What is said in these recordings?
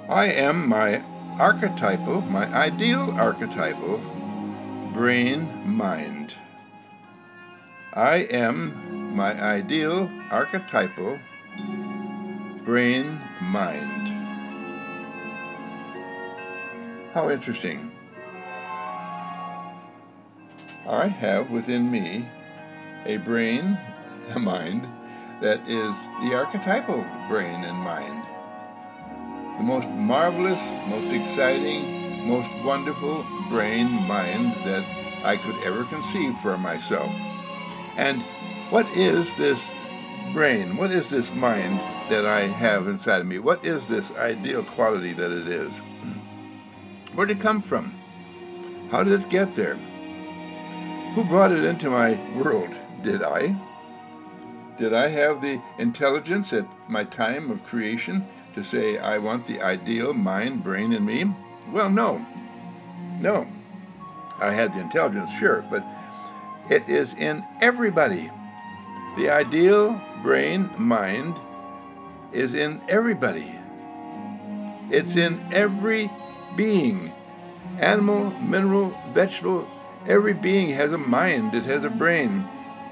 I am my archetypal, my ideal archetypal brain mind. I am my ideal archetypal brain mind. How interesting. I have within me a brain, a mind, that is the archetypal brain and mind. The most marvelous, most exciting, most wonderful brain mind that I could ever conceive for myself. And what is this brain? What is this mind that I have inside of me? What is this ideal quality that it is? Where did it come from? How did it get there? Who brought it into my world? Did I? Did I have the intelligence at my time of creation to say, I want the ideal mind, brain in me? Well, no. No. I had the intelligence, sure, but it is in everybody. The ideal brain, mind is in everybody. It's in every being. Animal, mineral, vegetable, every being has a mind. It has a brain.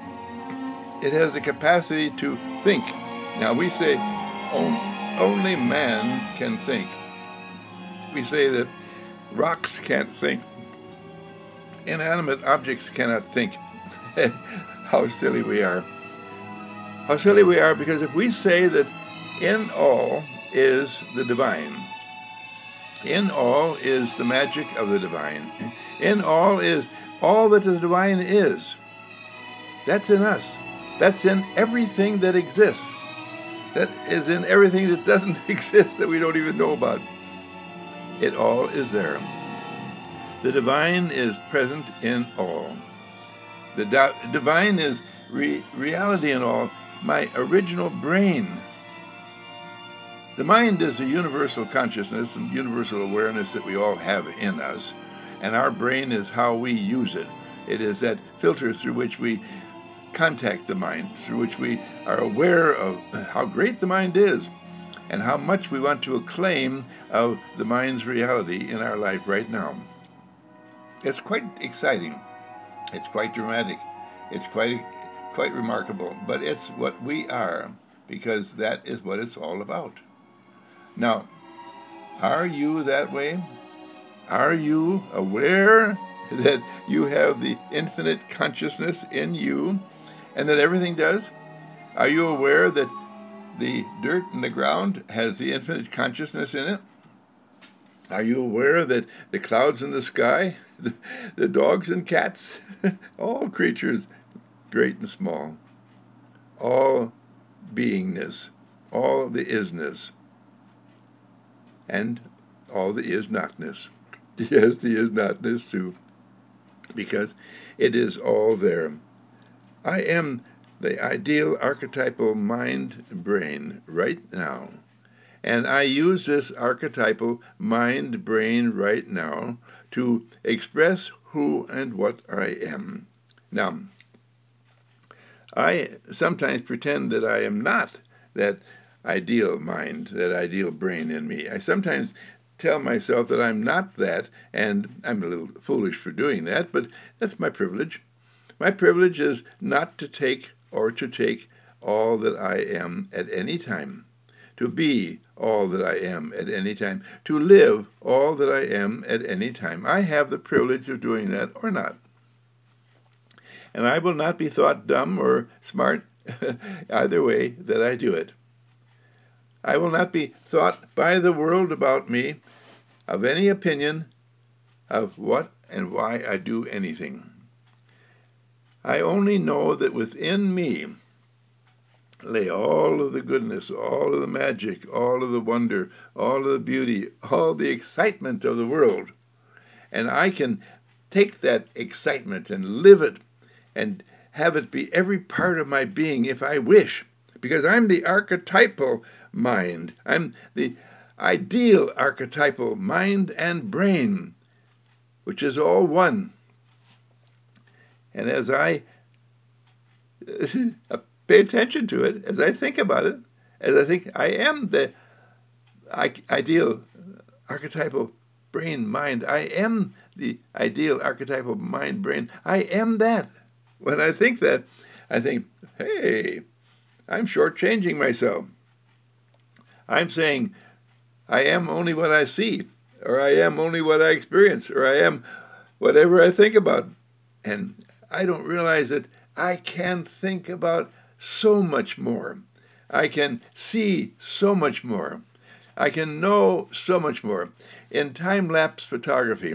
It has the capacity to think. Now we say only man can think. We say that rocks can't think. Inanimate objects cannot think. How silly we are. How silly we are, because if we say that in all is the divine, in all is the magic of the divine, in all is all that the divine is, that's in us. That's in everything that exists. That is in everything that doesn't exist, that we don't even know about. It all is there. The divine is present in all. The divine is reality in all. My original brain. The mind is a universal consciousness and universal awareness that we all have in us. And our brain is how we use it. It is that filter through which we contact the mind, through which we are aware of how great the mind is and how much we want to acclaim of the mind's reality in our life right now. It's quite exciting. It's quite dramatic. It's quite remarkable. But it's what we are, because that is what it's all about. Now, are you that way? Are you aware that you have the infinite consciousness in you and that everything does? Are you aware that the dirt in the ground has the infinite consciousness in it? Are you aware that the clouds in the sky, the dogs and cats, all creatures, great and small, all beingness, all the isness, and all the is notness. Yes, the is notness too, because it is all there. I am the ideal archetypal mind brain right now. And I use this archetypal mind brain right now to express who and what I am. Now, I sometimes pretend that I am not that ideal mind, that ideal brain in me. I sometimes tell myself that I'm not that, and I'm a little foolish for doing that, but that's my privilege. My privilege is not to take all that I am at any time, to be all that I am at any time, to live all that I am at any time. I have the privilege of doing that or not. And I will not be thought dumb or smart either way that I do it. I will not be thought by the world about me of any opinion of what and why I do anything. I only know that within me lay all of the goodness, all of the magic, all of the wonder, all of the beauty, all the excitement of the world. And I can take that excitement and live it and have it be every part of my being if I wish, because I'm the archetypal mind. I'm the ideal archetypal mind and brain, which is all one. And as I pay attention to it, as I think about it, as I think I am the ideal archetypal brain mind. I am the ideal archetypal mind brain. I am that. When I think that, I think, hey, I'm shortchanging myself. I'm saying I am only what I see, or I am only what I experience, or I am whatever I think about. And I don't realize that I can think about so much more. I can see so much more. I can know so much more. In time-lapse photography,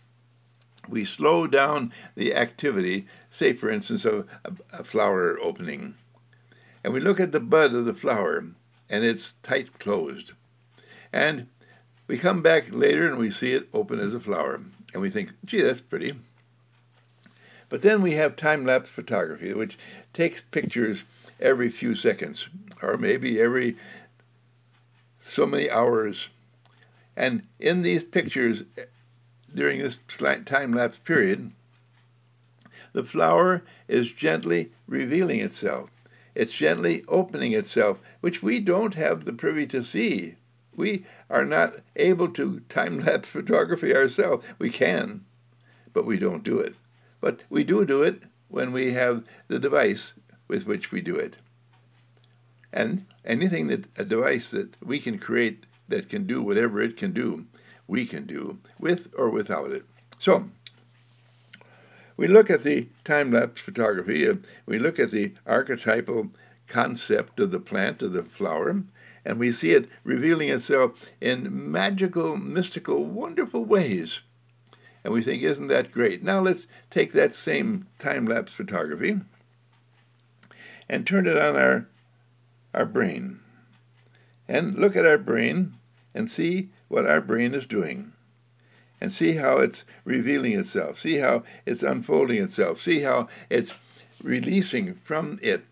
we slow down the activity, say for instance a flower opening, and we look at the bud of the flower and it's tight closed. And we come back later and we see it open as a flower and we think, gee, that's pretty. But then we have time-lapse photography, which takes pictures every few seconds or maybe every so many hours. And in these pictures, during this time-lapse period, the flower is gently revealing itself. It's gently opening itself, which we don't have the privy to see. We are not able to time-lapse photography ourselves. We can, but we don't do it. But we do it when we have the device with which we do it. And anything a device that we can create that can do whatever it can do, we can do with or without it. So, we look at the time-lapse photography, we look at the archetypal concept of the plant, of the flower, and we see it revealing itself in magical, mystical, wonderful ways. And we think, isn't that great? Now let's take that same time-lapse photography and turn it on our brain. And look at our brain and see what our brain is doing. And see how it's revealing itself. See how it's unfolding itself. See how it's releasing from it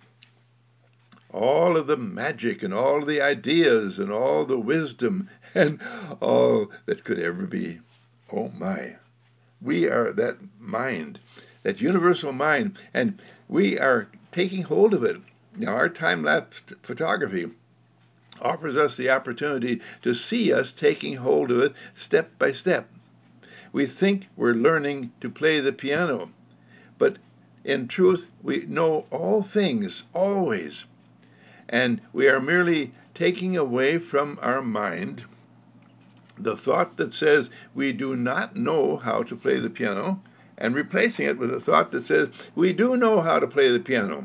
all of the magic and all of the ideas and all the wisdom and all that could ever be. Oh my. We are that mind, that universal mind, and we are taking hold of it. Now, our time-lapse photography offers us the opportunity to see us taking hold of it step by step. We think we're learning to play the piano, but in truth, we know all things, always. And we are merely taking away from our mind the thought that says we do not know how to play the piano and replacing it with a thought that says we do know how to play the piano.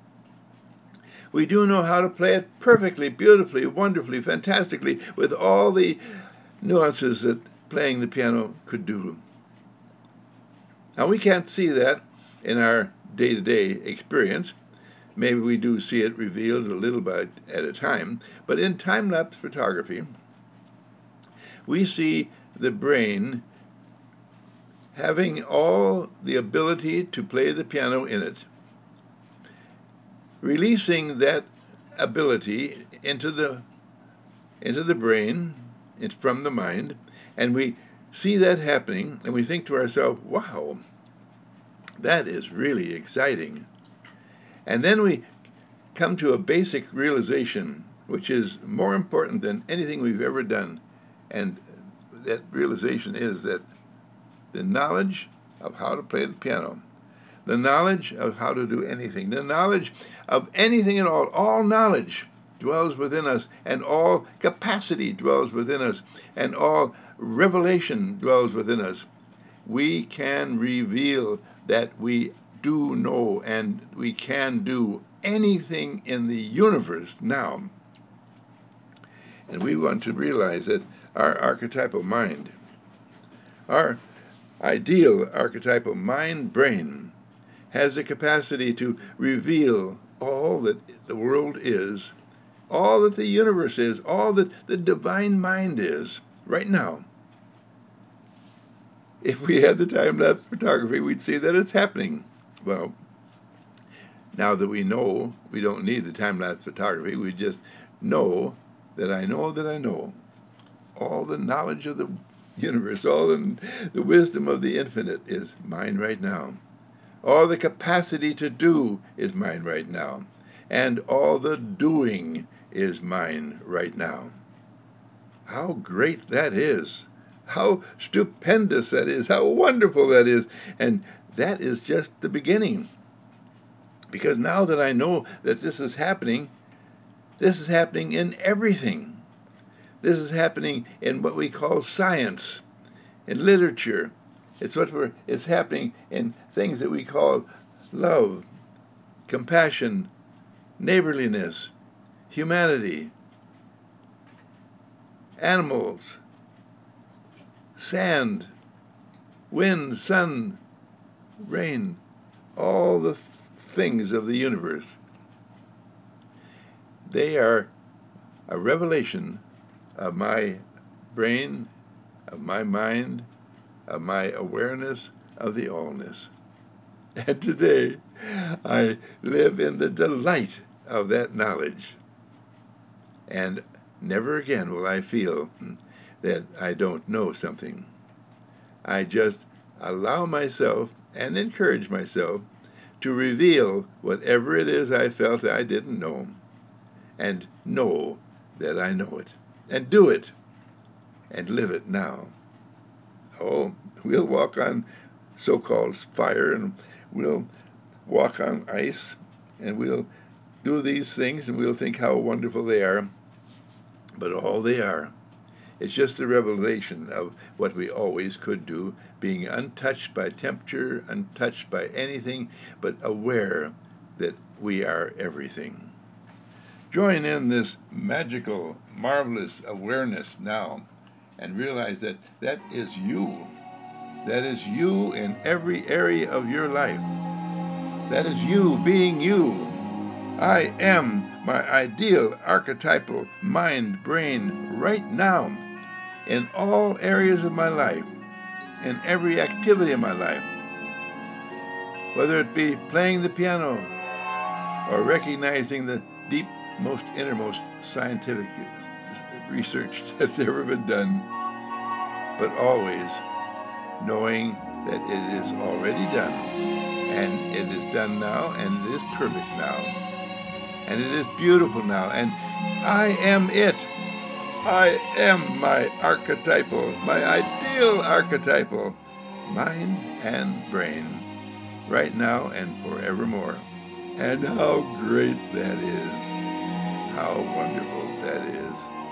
We do know how to play it perfectly, beautifully, wonderfully, fantastically, with all the nuances that playing the piano could do. Now, we can't see that in our day-to-day experience. Maybe we do see it revealed a little bit at a time, but in time-lapse photography, we see the brain having all the ability to play the piano in it, releasing that ability into the brain, it's from the mind, and we see that happening, and we think to ourselves, wow, that is really exciting. And then we come to a basic realization, which is more important than anything we've ever done, and that realization is that the knowledge of how to play the piano, the knowledge of how to do anything, the knowledge of anything at all knowledge dwells within us, and all capacity dwells within us, and all revelation dwells within us. We can reveal that we do know and we can do anything in the universe now. And we want to realize that our archetypal mind, our ideal archetypal mind-brain, has the capacity to reveal all that the world is, all that the universe is, all that the divine mind is, right now. If we had the time-lapse photography, we'd see that it's happening. Well, now that we know, we don't need the time-lapse photography. We just know that I know that I know. All the knowledge of the universe, all the wisdom of the infinite is mine right now. All the capacity to do is mine right now. And all the doing is mine right now. How great that is. How stupendous that is. How wonderful that is. And that is just the beginning. Because now that I know that this is happening in everything. This is happening in what we call science, in literature. It's happening in things that we call love, compassion, neighborliness, humanity, animals, sand, wind, sun, rain, all the things of the universe. They are a revelation of my brain, of my mind, of my awareness of the allness. And today, I live in the delight of that knowledge. And never again will I feel that I don't know something. I just allow myself and encourage myself to reveal whatever it is I felt I didn't know, and know that I know it, and do it, and live it now. Oh, we'll walk on so-called fire, and we'll walk on ice, and we'll do these things, and we'll think how wonderful they are. But all they are, it's just the revelation of what we always could do, being untouched by temperature, untouched by anything, but aware that we are everything. Join in this magical, marvelous awareness now, and realize that that is you. That is you in every area of your life. That is you being you. I am my ideal archetypal mind, brain right now, in all areas of my life, in every activity of my life, whether it be playing the piano or recognizing the deep, most innermost scientific research that's ever been done, but always knowing that it is already done, and it is done now, and it is perfect now, and it is beautiful now, and I am it. I am my archetypal, my ideal archetypal mind and brain, right now and forevermore. And how great that is. How wonderful that is.